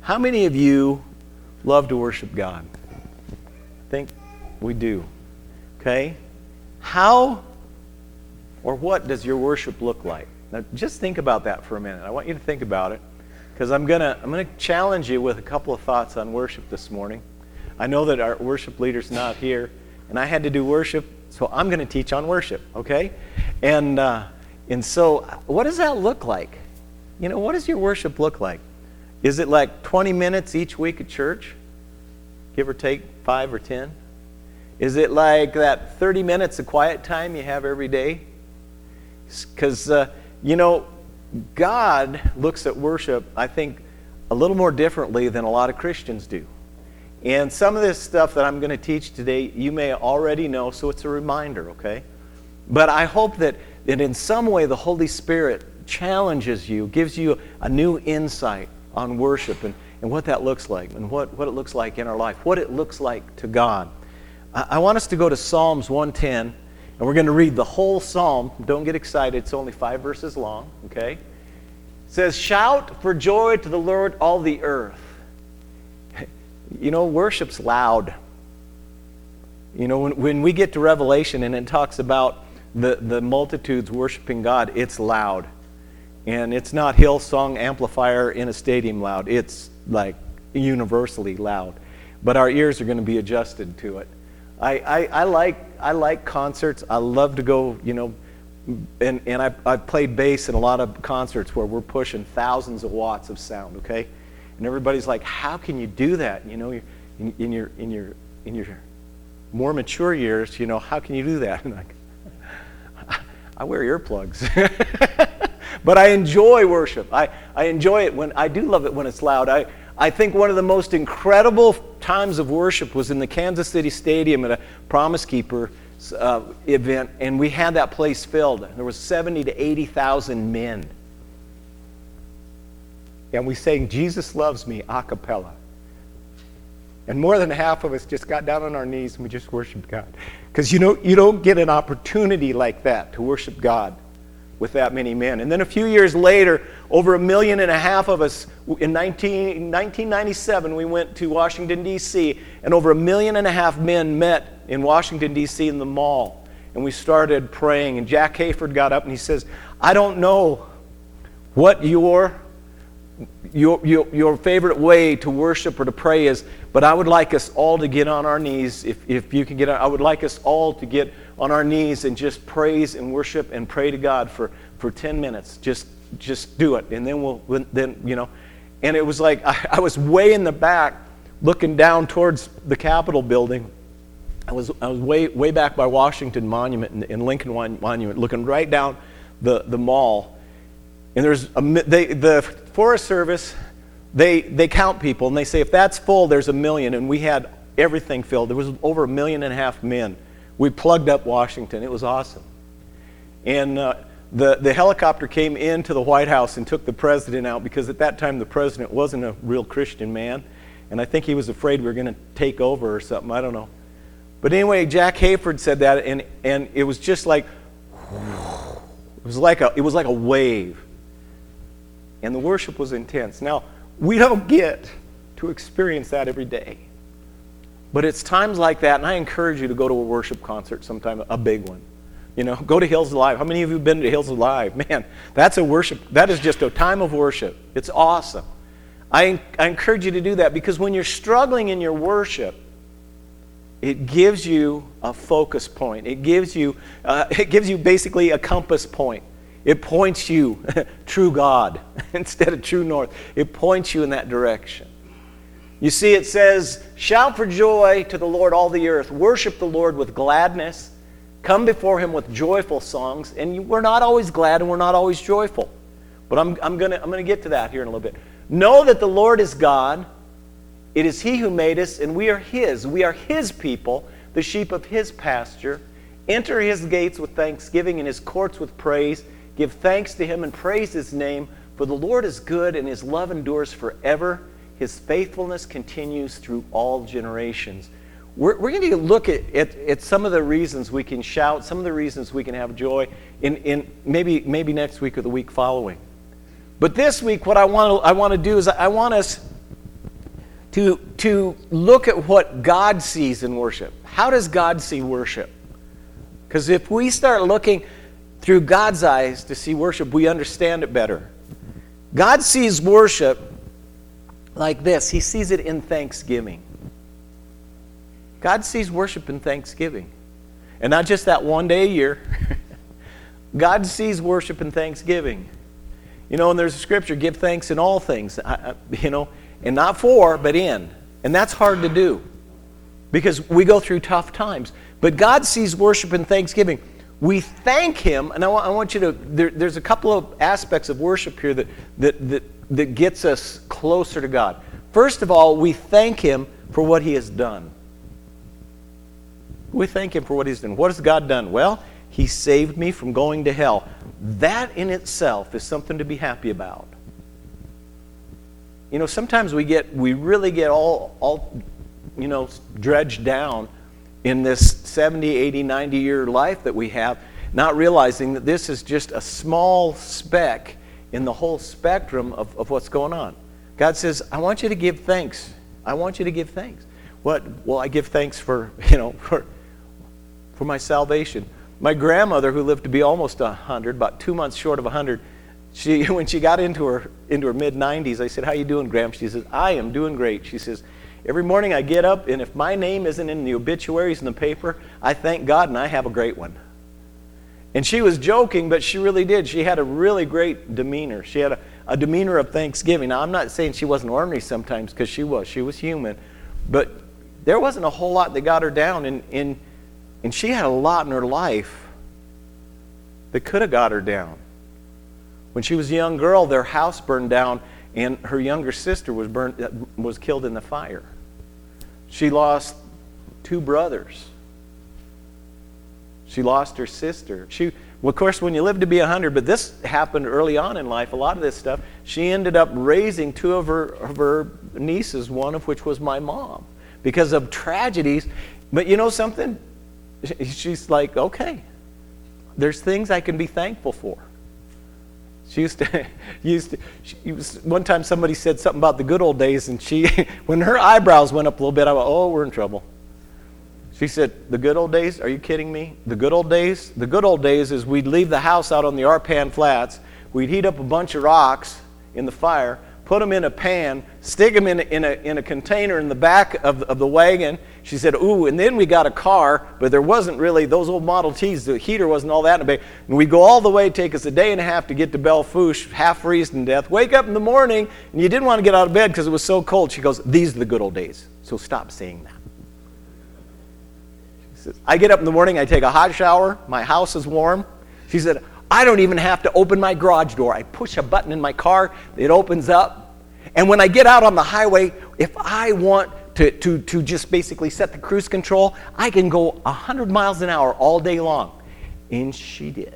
How many of you love to worship God? I think we do. Okay? How or what does your worship look like? Now, just think about that for a minute. I want you to think about it, because I'm gonna challenge you with a couple of thoughts on worship this morning. I know that our worship leader's not here, and I had to do worship, so I'm going to teach on worship, okay? And so, what does that look like? You know, what does your worship look like? Is it like 20 minutes each week at church? Give or take 5 or 10? Is it like that 30 minutes of quiet time you have every day? Because, you know, God looks at worship, I think, a little more differently than a lot of Christians do. And some of this stuff that I'm going to teach today, you may already know, so it's a reminder, okay? But I hope that in some way the Holy Spirit challenges you, gives you a new insight on worship and what that looks like, and what it looks like in our life, what it looks like to God. I want us to go to Psalms 110, and we're going to read the whole psalm. Don't get excited, it's only 5 verses long, okay? It says, "Shout for joy to the Lord, all the earth." You know, worship's loud. You know, when we get to Revelation and it talks about the multitudes worshiping God, it's loud. And it's not Hillsong amplifier in a stadium loud. It's like universally loud. But our ears are going to be adjusted to it. I like concerts. I love to go, you know, and I've played bass in a lot of concerts where we're pushing thousands of watts of sound, okay? And everybody's like, how can you do that? You know, in your more mature years, you know, how can you do that? And I wear earplugs. But I enjoy worship. I enjoy it I do love it when it's loud. I think one of the most incredible times of worship was in the Kansas City Stadium at a Promise Keeper event, and we had that place filled. There was 70 to 80,000 men. And we sang "Jesus Loves Me" a cappella. And more than half of us just got down on our knees and we just worshiped God. Because you don't get an opportunity like that to worship God with that many men. And then a few years later, over 1.5 million of us, in 1997, we went to Washington, D.C., and over 1.5 million men met in Washington, D.C. in the mall. And we started praying, and Jack Hayford got up and he says, "I don't know what your favorite way to worship or to pray is, but I would like us all to get on our knees. If you can get on, I would like us all to get on our knees and just praise and worship and pray to God for 10 minutes. Just do it." And then you know, and it was like I was way in the back looking down towards the Capitol building. I was way back by Washington Monument and Lincoln Monument, looking right down the mall. And there's the Forest Service, they count people, and they say if that's full, there's 1 million, and we had everything filled. There was over 1.5 million men. We plugged up Washington. It was awesome. And the helicopter came into the White House and took the president out, because at that time the president wasn't a real Christian man, and I think he was afraid we were going to take over or something. I don't know. But anyway, Jack Hayford said that, and it was just like, it was like a wave. And the worship was intense. Now, we don't get to experience that every day. But it's times like that, and I encourage you to go to a worship concert sometime, a big one. You know, go to Hills Alive. How many of you have been to Hills Alive? Man, that's a worship. That is just a time of worship. It's awesome. I encourage you to do that, because when you're struggling in your worship, it gives you a focus point. It gives you basically a compass point. It points you true God instead of true north. It points you in that direction. You see, it says, "Shout for joy to the Lord, all the earth. Worship the Lord with gladness. Come before him with joyful songs." And we're not always glad and we're not always joyful. But I'm gonna get to that here in a little bit. "Know that the Lord is God. It is he who made us, and we are his. We are his people, the sheep of his pasture. Enter his gates with thanksgiving and his courts with praise. Give thanks to him and praise his name, for the Lord is good and his love endures forever. His faithfulness continues through all generations." We're going to look at some of the reasons we can shout, some of the reasons we can have joy in maybe next week or the week following. But this week, what I want to do is I want us to look at what God sees in worship. How does God see worship? Because if we start looking through God's eyes to see worship, we understand it better. God sees worship like this. He sees it in thanksgiving. God sees worship in thanksgiving. And not just that one day a year. God sees worship in thanksgiving. You know, and there's a scripture, give thanks in all things. You know, and not for, but in. And that's hard to do because we go through tough times. But God sees worship in thanksgiving. We thank Him, and I want you to, there's a couple of aspects of worship here that gets us closer to God. First of all, we thank Him for what He has done. We thank Him for what He's done. What has God done? Well, He saved me from going to hell. That in itself is something to be happy about. You know, sometimes we really get all you know, dredged down in this 70, 80, 90-year life that we have, not realizing that this is just a small speck in the whole spectrum of what's going on. God says, I want you to give thanks. I want you to give thanks. What? Well, I give thanks for, you know, for my salvation. My grandmother, who lived to be almost 100, about 2 months short of 100, when she got into her mid-90s, I said, how you doing, Graham? She says, I am doing great. She says, every morning I get up, and if my name isn't in the obituaries in the paper, I thank God and I have a great one. And she was joking, but she really did. She had a really great demeanor. She had a demeanor of thanksgiving. Now, I'm not saying she wasn't ornery sometimes, because she was. She was human. But there wasn't a whole lot that got her down, and she had a lot in her life that could have got her down. When she was a young girl, their house burned down, and her younger sister was killed in the fire. She lost 2 brothers. She lost her sister. Well, of course, when you live to be 100, but this happened early on in life, a lot of this stuff, she ended up raising 2 of her nieces, one of which was my mom, because of tragedies. But you know something? She's like, okay, there's things I can be thankful for. One time somebody said something about the good old days, and when her eyebrows went up a little bit, I went, oh, we're in trouble. She said, the good old days? Are you kidding me? The good old days? The good old days is we'd leave the house out on the Arpan Flats, we'd heat up a bunch of rocks in the fire, put them in a pan, stick them in a container in the back of the wagon. She said, ooh, and then we got a car, but there wasn't really, those old Model Ts, the heater wasn't all that in a big, and we'd go all the way, take us a day and a half to get to Belle Fourche, half freezing to death, wake up in the morning, and you didn't want to get out of bed because it was so cold. She goes, these are the good old days, so stop saying that. She says, I get up in the morning, I take a hot shower, my house is warm. She said, I don't even have to open my garage door. I push a button in my car, it opens up. And when I get out on the highway, if I want to just basically set the cruise control, I can go 100 miles an hour all day long. And she did.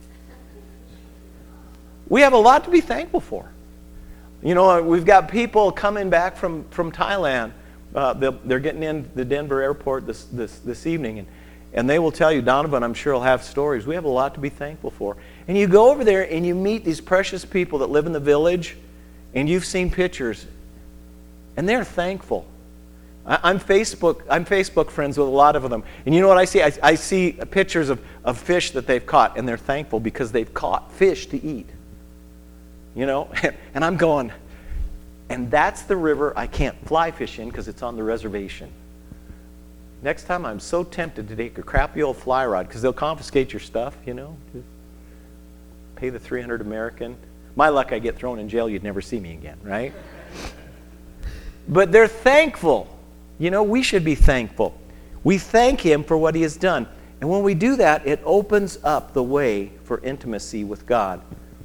We have a lot to be thankful for. You know, we've got people coming back from Thailand. They're getting in the Denver airport this evening, and they will tell you, Donovan, I'm sure, will have stories. We have a lot to be thankful for. And you go over there and you meet these precious people that live in the village, and you've seen pictures, and they're thankful. I'm Facebook friends with a lot of them. And you know what I see? I see pictures of fish that they've caught, and they're thankful because they've caught fish to eat. You know? And I'm going, and that's the river I can't fly fish in because it's on the reservation. Next time I'm so tempted to take a crappy old fly rod, because they'll confiscate your stuff, you know? Just pay the $300 American. My luck, I get thrown in jail, you'd never see me again, right? But they're thankful. You know, we should be thankful. We thank Him for what He has done. And when we do that, it opens up the way for intimacy with God.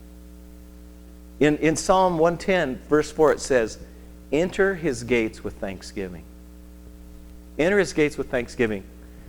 In Psalm 110, verse 4, it says, enter His gates with thanksgiving. Enter His gates with thanksgiving.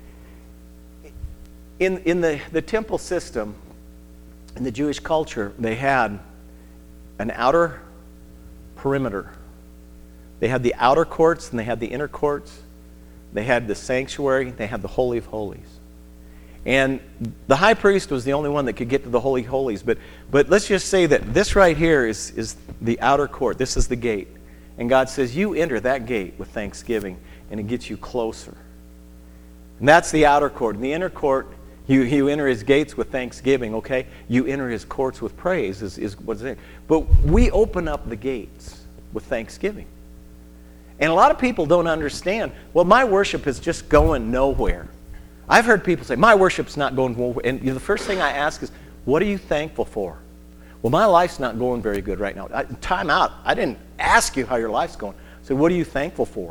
In the temple system, in the Jewish culture, they had an outer perimeter. They had the outer courts and they had the inner courts. They had the sanctuary. They had the Holy of Holies. And the high priest was the only one that could get to the Holy of Holies. But let's just say that this right here is the outer court. This is the gate. And God says, you enter that gate with thanksgiving, and it gets you closer. And that's the outer court. In the inner court, you enter his gates with thanksgiving, okay? You enter his courts with praise, is what's there. But we open up the gates with thanksgiving. And a lot of people don't understand, well, my worship is just going nowhere. I've heard people say, my worship's not going nowhere. And the first thing I ask is, what are you thankful for? Well, my life's not going very good right now. Time out. I didn't ask you how your life's going. I said, what are you thankful for?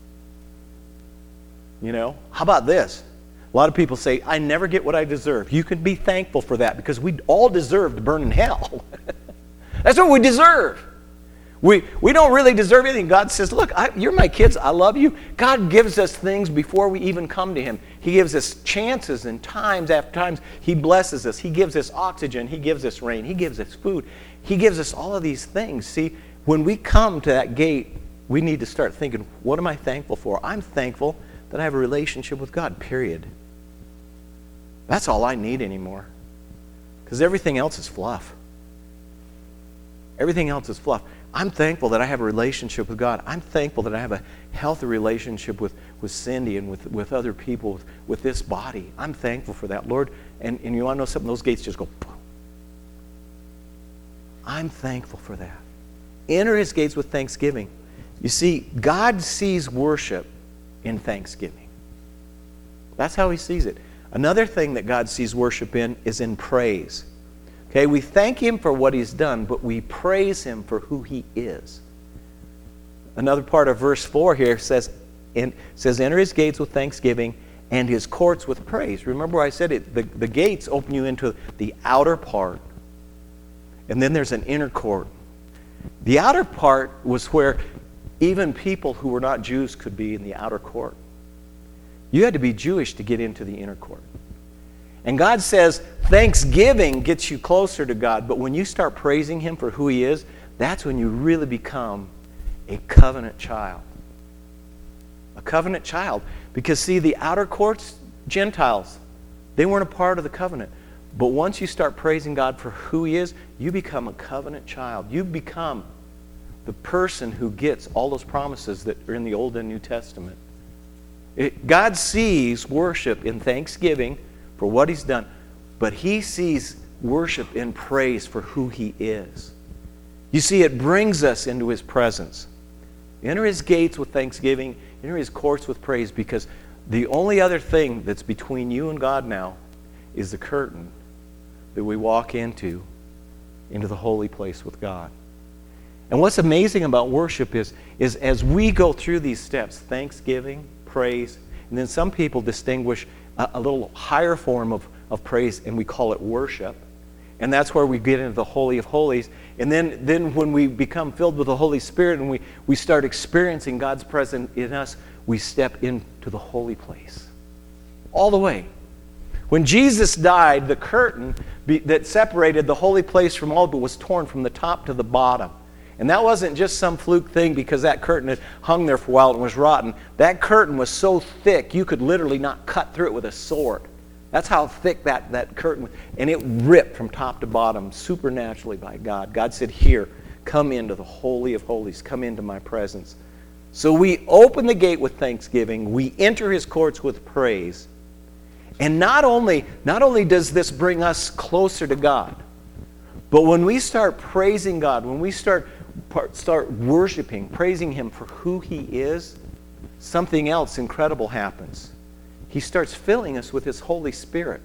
You know, how about this? A lot of people say, I never get what I deserve. You can be thankful for that because we all deserve to burn in hell. That's what we deserve. We don't really deserve anything. God says, look, you're my kids. I love you. God gives us things before we even come to him. He gives us chances and times after times. He blesses us. He gives us oxygen. He gives us rain. He gives us food. He gives us all of these things. See, when we come to that gate, we need to start thinking, what am I thankful for? I'm thankful that I have a relationship with God, period. That's all I need anymore. Because everything else is fluff. Everything else is fluff. I'm thankful that I have a relationship with God. I'm thankful that I have a healthy relationship with Cindy and with other people, with this body. I'm thankful for that, Lord. And you want to know something? Those gates just go, boom. I'm thankful for that. Enter his gates with thanksgiving. You see, God sees worship in thanksgiving. That's how he sees it. Another thing that God sees worship in is in praise. Okay, we thank him for what he's done, but we praise him for who he is. Another part of verse 4 here says, enter his gates with thanksgiving and his courts with praise. Remember I said it, the gates open you into the outer part. And then there's an inner court. The outer part was where even people who were not Jews could be in the outer court. You had to be Jewish to get into the inner court. And God says thanksgiving gets you closer to God, but when you start praising him for who he is, that's when you really become a covenant child. A covenant child. Because see, the outer courts, Gentiles, they weren't a part of the covenant. But once you start praising God for who he is, you become a covenant child. You become the person who gets all those promises that are in the Old and New Testament. God sees worship in thanksgiving for what he's done, but he sees worship in praise for who he is. You see, it brings us into his presence. Enter his gates with thanksgiving, enter his courts with praise, because the only other thing that's between you and God now is the curtain that we walk into the holy place with God. And what's amazing about worship is as we go through these steps, thanksgiving, praise, and then some people distinguish a little higher form of praise, and we call it worship. And that's where we get into the Holy of Holies. And then when we become filled with the Holy Spirit and we start experiencing God's presence in us, we step into the holy place. All the way. When Jesus died, the curtain that separated the holy place from all of it was torn from the top to the bottom. And that wasn't just some fluke thing because that curtain had hung there for a while and was rotten. That curtain was so thick you could literally not cut through it with a sword. That's how thick that curtain was. And it ripped from top to bottom supernaturally by God. God said, here, come into the Holy of Holies. Come into my presence. So we open the gate with thanksgiving. We enter his courts with praise. And not only does this bring us closer to God, but when we start praising God, when we start worshiping, praising him for who he is, something else incredible happens. He starts filling us with his Holy Spirit.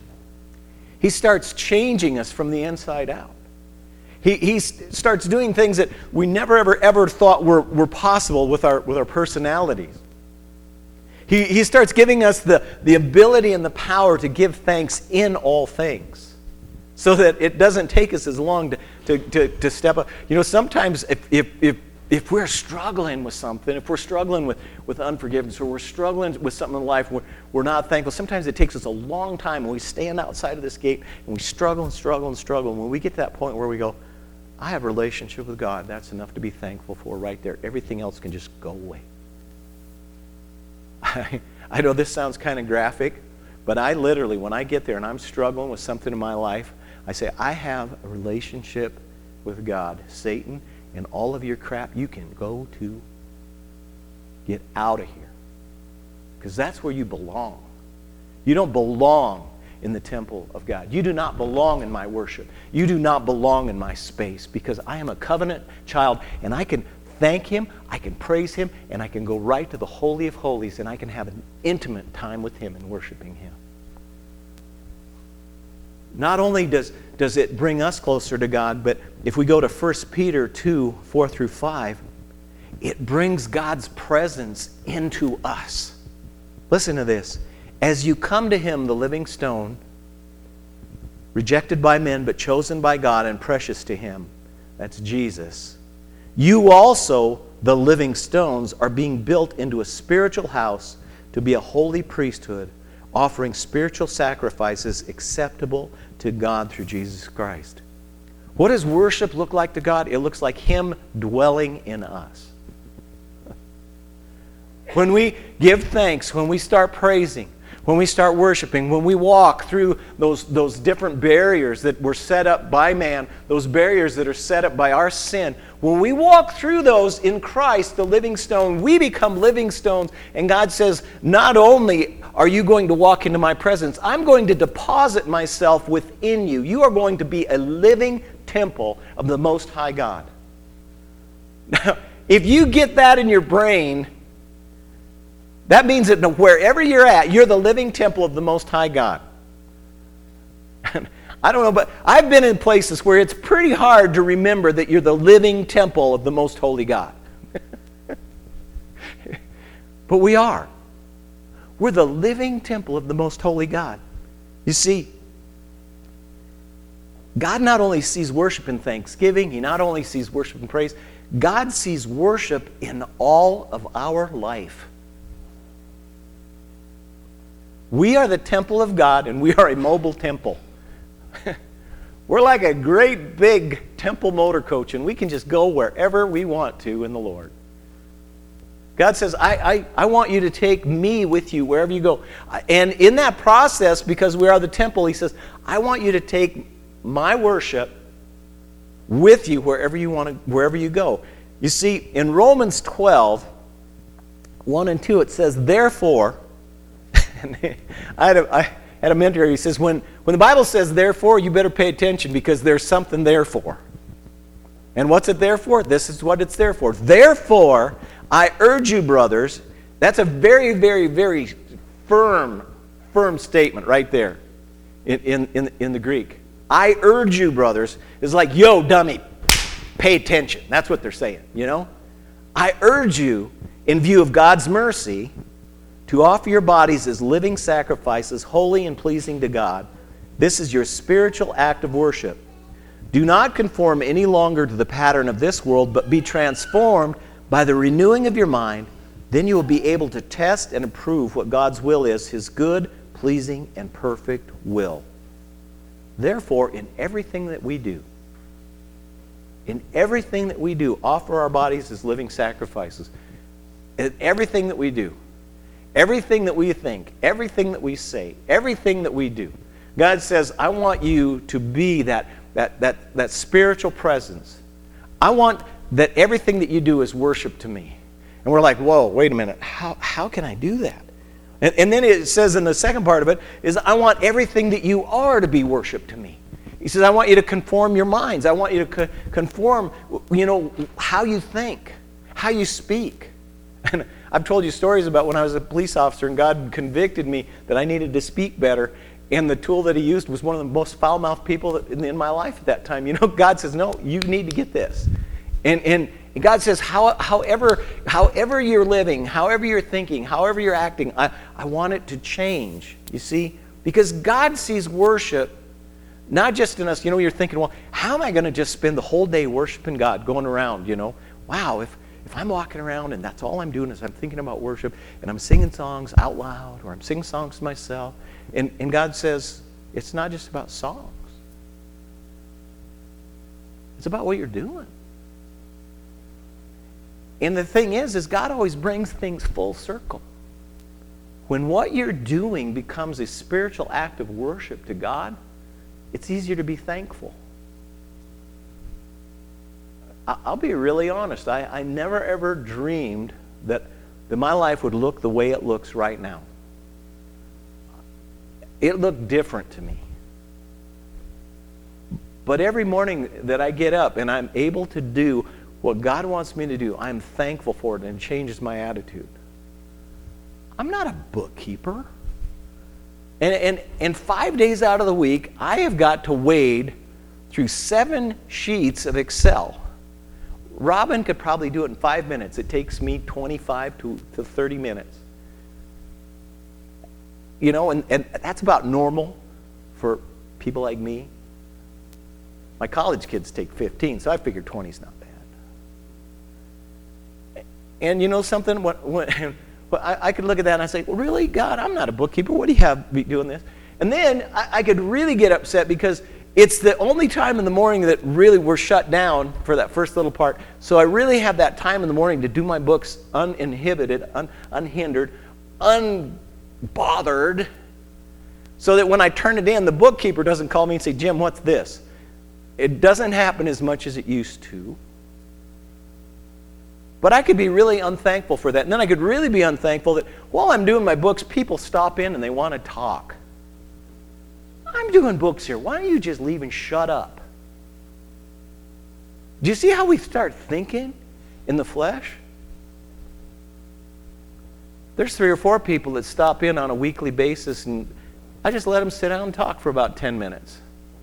He starts changing us from the inside out. He starts doing things that we never ever thought were possible with our personalities. He starts giving us the ability and the power to give thanks in all things. So that it doesn't take us as long to step up. You know, sometimes if we're struggling with something, if we're struggling with unforgiveness, or we're struggling with something in life where we're not thankful, sometimes it takes us a long time, and we stand outside of this gate, and we struggle and struggle and struggle. And when we get to that point where we go, I have a relationship with God, that's enough to be thankful for right there. Everything else can just go away. I know this sounds kind of graphic, but I literally, when I get there and I'm struggling with something in my life, I say, I have a relationship with God. Satan, and all of your crap, you can go to get out of here. Because that's where you belong. You don't belong in the temple of God. You do not belong in my worship. You do not belong in my space, because I am a covenant child, and I can thank Him, I can praise Him, and I can go right to the Holy of Holies, and I can have an intimate time with Him and worshiping Him. Not only does it bring us closer to God, but if we go to 1 Peter 2, 4 through 5, it brings God's presence into us. Listen to this. As you come to Him, the living stone, rejected by men but chosen by God and precious to Him, that's Jesus, you also, the living stones, are being built into a spiritual house to be a holy priesthood, offering spiritual sacrifices acceptable to God through Jesus Christ. What does worship look like to God? It looks like Him dwelling in us. When we give thanks, when we start praising, when we start worshiping, when we walk through those different barriers that were set up by man, those barriers that are set up by our sin, when we walk through those in Christ, the living stone, we become living stones. And God says, not only are you going to walk into my presence, I'm going to deposit myself within you. You are going to be a living temple of the Most High God. Now, if you get that in your brain, that means that wherever you're at, you're the living temple of the Most High God. I don't know, but I've been in places where it's pretty hard to remember that you're the living temple of the Most Holy God. But we are. We're the living temple of the Most Holy God. You see, God not only sees worship and thanksgiving, He not only sees worship and praise, God sees worship in all of our life. We are the temple of God, and we are a mobile temple. We're like a great big temple motor coach, and we can just go wherever we want to in the Lord. God says, I want you to take me with you wherever you go. And in that process, because we are the temple, He says, I want you to take my worship with you wherever you go. You see, in Romans 12, 1 and 2, it says, therefore, I had a mentor, he says, when the Bible says therefore, you better pay attention, because there's something there for. And what's it there for? This is what it's there for. Therefore, I urge you, brothers, that's a very, very, very firm statement right there in the Greek. I urge you, brothers, is like, yo, dummy, pay attention. That's what they're saying, you know? I urge you, in view of God's mercy, to offer your bodies as living sacrifices, holy and pleasing to God. This is your spiritual act of worship. Do not conform any longer to the pattern of this world, but be transformed by the renewing of your mind. Then you will be able to test and approve what God's will is, His good, pleasing, and perfect will. Therefore, in everything that we do, offer our bodies as living sacrifices. In everything that we do, everything that we think, everything that we say, everything that we do, God says, I want you to be that spiritual presence. I want that everything that you do is worship to me. And we're like, whoa, wait a minute. How can I do that? And then it says in the second part of it is, I want everything that you are to be worship to me. He says, I want you to conform your minds. I want you to conform, how you think, how you speak. And I've told you stories about when I was a police officer and God convicted me that I needed to speak better. And the tool that He used was one of the most foul-mouthed people in my life at that time. God says, no, you need to get this. And God says, however you're living, however you're thinking, however you're acting, I want it to change, you see? Because God sees worship not just in us. You're thinking, well, how am I going to just spend the whole day worshiping God, going around, Wow, if I'm walking around and that's all I'm doing is I'm thinking about worship and I'm singing songs out loud or I'm singing songs to myself. And God says, it's not just about songs. It's about what you're doing. And the thing is God always brings things full circle. When what you're doing becomes a spiritual act of worship to God, it's easier to be thankful. I'll be really honest. I never ever dreamed that my life would look the way it looks right now. It looked different to me. But every morning that I get up and I'm able to do what God wants me to do, I'm thankful for it, and it changes my attitude. I'm not a bookkeeper. And 5 days out of the week, I have got to wade through 7 sheets of Excel. Robin could probably do it in 5 minutes. It takes me 25 to 30 minutes. You know, and that's about normal for people like me. My college kids take 15, so I figure 20 is not bad. And you know something? When I could look at that and I say, well, really, God, I'm not a bookkeeper. What do you have me doing this? And then I could really get upset because it's the only time in the morning that really we're shut down for that first little part. So I really have that time in the morning to do my books uninhibited, unhindered, unbothered, so that when I turn it in, the bookkeeper doesn't call me and say, Jim, what's this? It doesn't happen as much as it used to. But I could be really unthankful for that. And then I could really be unthankful that while I'm doing my books, people stop in and they want to talk. I'm doing books here. Why don't you just leave and shut up? Do you see how we start thinking in the flesh? There's 3 or 4 people that stop in on a weekly basis, and I just let them sit down and talk for about 10 minutes.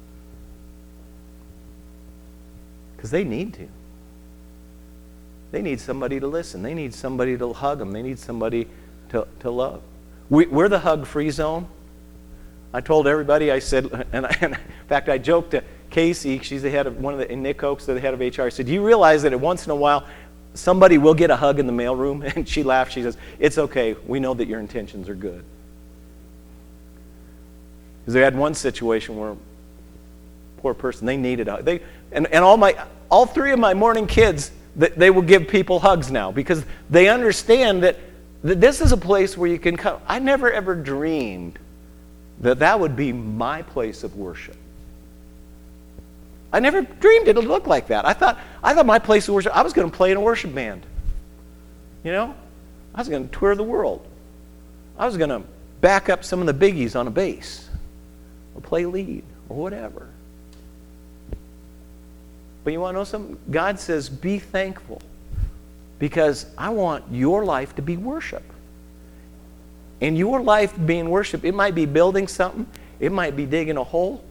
Because they need to. They need somebody to listen. They need somebody to hug them. They need somebody to love. We're the hug-free zone. I told everybody, I said, and in fact, I joked to Casey, she's the head of one of the, and Nick Oakes, the head of HR. I said, do you realize that once in a while, somebody will get a hug in the mailroom? And she laughed. She says, it's okay. We know that your intentions are good. Because they had one situation where, poor person, they needed a hug. And all 3 of my morning kids, they will give people hugs now because they understand that this is a place where you can come. I never ever dreamed that would be my place of worship. I never dreamed it would look like that. I thought my place of worship, I was going to play in a worship band. You know? I was going to tour the world. I was going to back up some of the biggies on a bass or play lead or whatever. But you want to know something? God says, be thankful because I want your life to be worship. And your life being worship, it might be building something. It might be digging a hole.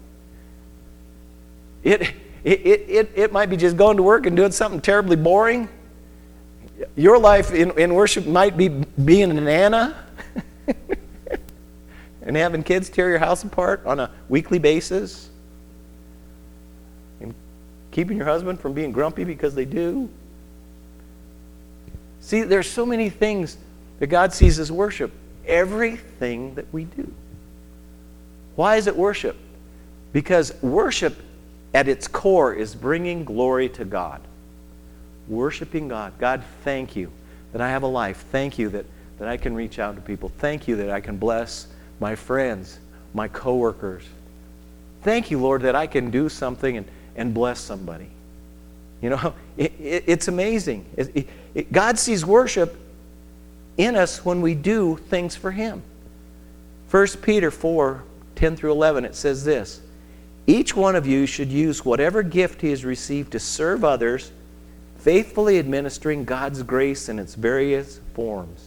It might be just going to work and doing something terribly boring. Your life in worship might be being an Anna and having kids tear your house apart on a weekly basis. And keeping your husband from being grumpy because they do. See, there's so many things that God sees as worship. Everything that we do. Why is it worship? Because worship at its core is bringing glory to God. Worshiping God. God, thank you that I have a life. Thank you that I can reach out to people. Thank you that I can bless my friends, my coworkers. Thank you, Lord, that I can do something and bless somebody. You know, it's amazing. God sees worship in us when we do things for Him. 1 Peter 4, 10 through 11, it says this, each one of you should use whatever gift he has received to serve others, faithfully administering God's grace in its various forms.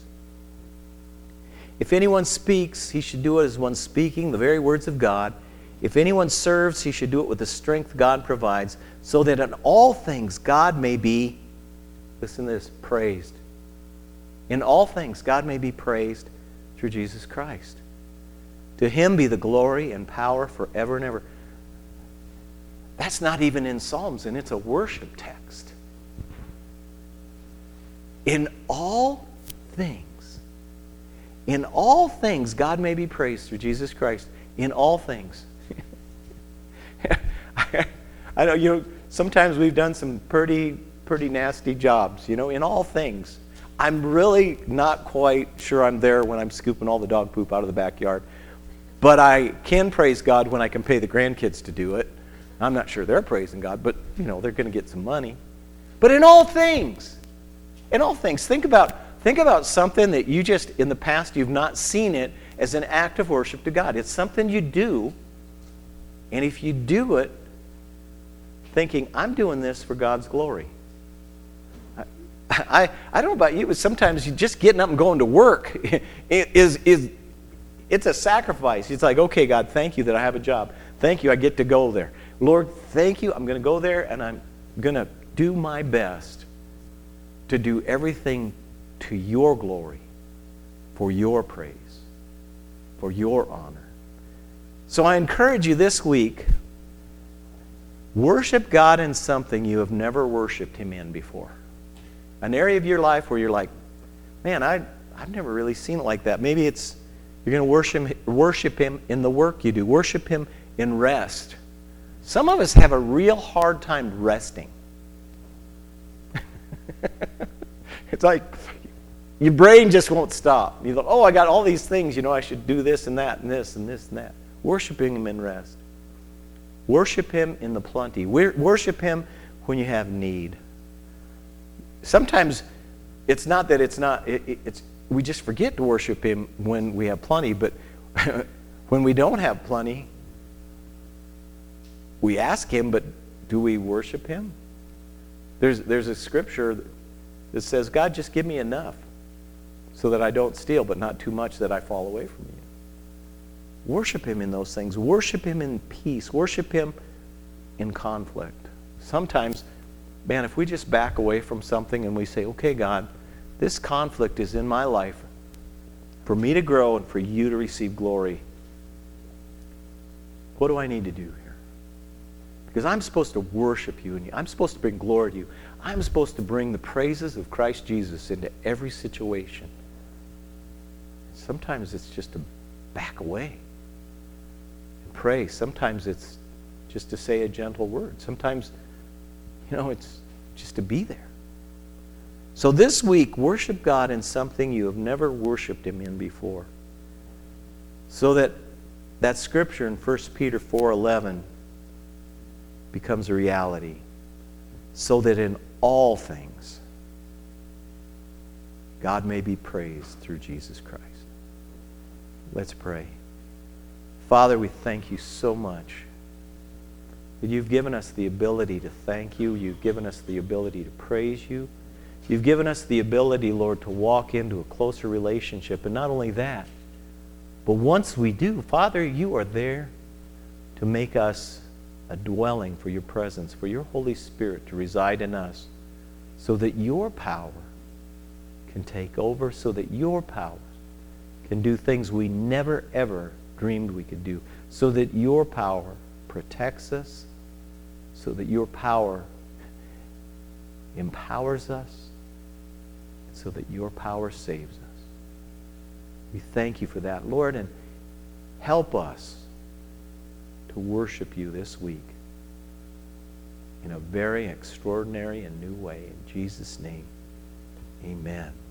If anyone speaks, he should do it as one speaking the very words of God. If anyone serves, he should do it with the strength God provides, so that in all things God may be, listen to this, praised. In all things, God may be praised through Jesus Christ. To Him be the glory and power forever and ever. That's not even in Psalms, and it's a worship text. In all things, God may be praised through Jesus Christ. In all things. I know, sometimes we've done some pretty nasty jobs, in all things. I'm really not quite sure I'm there when I'm scooping all the dog poop out of the backyard. But I can praise God when I can pay the grandkids to do it. I'm not sure they're praising God, but, they're going to get some money. But in all things, think about something that you just, in the past, you've not seen it as an act of worship to God. It's something you do, and if you do it thinking, I'm doing this for God's glory. I don't know about you, but sometimes you just getting up and going to work it's a sacrifice. It's like, okay, God, thank you that I have a job. Thank you, I get to go there. Lord, thank you, I'm going to go there, and I'm going to do my best to do everything to your glory, for your praise, for your honor. So I encourage you this week, worship God in something you have never worshiped Him in before. An area of your life where you're like, man, I've never really seen it like that. Maybe it's you're going to worship Him in the work you do. Worship Him in rest. Some of us have a real hard time resting. It's like your brain just won't stop. You go, oh, I got all these things, I should do this and that and this and this and that. Worshiping Him in rest. Worship Him in the plenty. Worship Him when you have need. Sometimes it's not that it's we just forget to worship Him when we have plenty, but when we don't have plenty, we ask Him, but do we worship Him? There's a scripture that says, God, just give me enough so that I don't steal, but not too much that I fall away from you. Worship Him in those things. Worship Him in peace. Worship Him in conflict. Sometimes, man, if we just back away from something and we say, okay, God, this conflict is in my life for me to grow and for you to receive glory. What do I need to do here? Because I'm supposed to worship you, and I'm supposed to bring glory to you. I'm supposed to bring the praises of Christ Jesus into every situation. Sometimes it's just to back away and pray. Sometimes it's just to say a gentle word. Sometimes, it's just to be there. So this week, worship God in something you have never worshiped Him in before. So that scripture in 1 Peter 4:11 becomes a reality. So that in all things, God may be praised through Jesus Christ. Let's pray. Father, we thank you so much that you've given us the ability to thank you. You've given us the ability to praise you. You've given us the ability, Lord, to walk into a closer relationship. And not only that, but once we do, Father, you are there to make us a dwelling for your presence, for your Holy Spirit to reside in us, so that your power can take over, so that your power can do things we never, ever dreamed we could do, so that your power protects us, so that your power empowers us, so that your power saves us. We thank you for that, Lord, and help us to worship you this week in a very extraordinary and new way. In Jesus' name, amen.